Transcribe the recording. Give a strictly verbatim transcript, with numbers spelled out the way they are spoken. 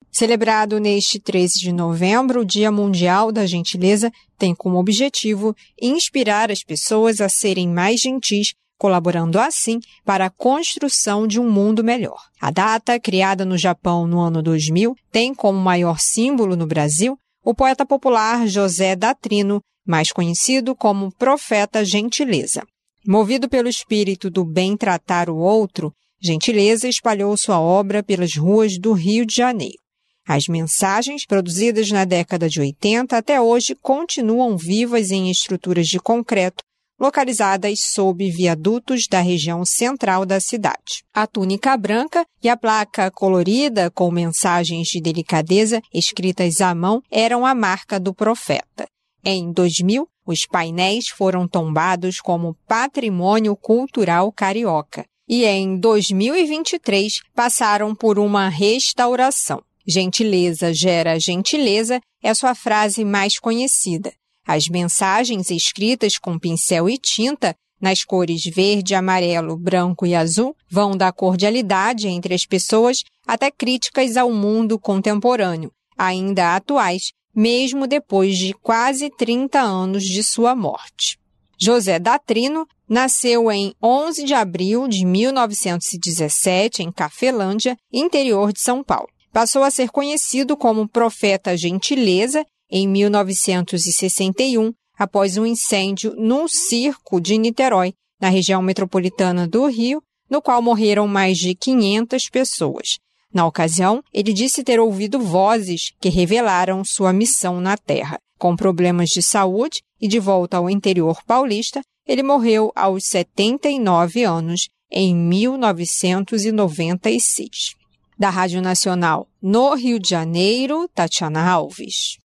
Celebrado neste treze de novembro, o Dia Mundial da Gentileza tem como objetivo inspirar as pessoas a serem mais gentis, colaborando assim para a construção de um mundo melhor. A data, criada no Japão no ano dois mil, tem como maior símbolo no Brasil o poeta popular José Datrino, mais conhecido como Profeta Gentileza. Movido pelo espírito do bem tratar o outro, Gentileza espalhou sua obra pelas ruas do Rio de Janeiro. As mensagens, produzidas na década de oitenta, até hoje continuam vivas em estruturas de concreto, localizadas sob viadutos da região central da cidade. A túnica branca e a placa colorida com mensagens de delicadeza escritas à mão eram a marca do profeta. Em dois mil, os painéis foram tombados como patrimônio cultural carioca e em dois mil e vinte e três passaram por uma restauração. Gentileza gera gentileza é sua frase mais conhecida. As mensagens escritas com pincel e tinta, nas cores verde, amarelo, branco e azul, vão da cordialidade entre as pessoas até críticas ao mundo contemporâneo, ainda atuais, mesmo depois de quase trinta anos de sua morte. José Datrino nasceu em onze de abril de mil novecentos e dezessete em Cafelândia, interior de São Paulo. Passou a ser conhecido como Profeta Gentileza em mil novecentos e sessenta e um, após um incêndio num circo de Niterói, na região metropolitana do Rio, no qual morreram mais de quinhentas pessoas. Na ocasião, ele disse ter ouvido vozes que revelaram sua missão na Terra. Com problemas de saúde e de volta ao interior paulista, ele morreu aos setenta e nove anos, em mil novecentos e noventa e seis. Da Rádio Nacional, no Rio de Janeiro, Tatiana Alves.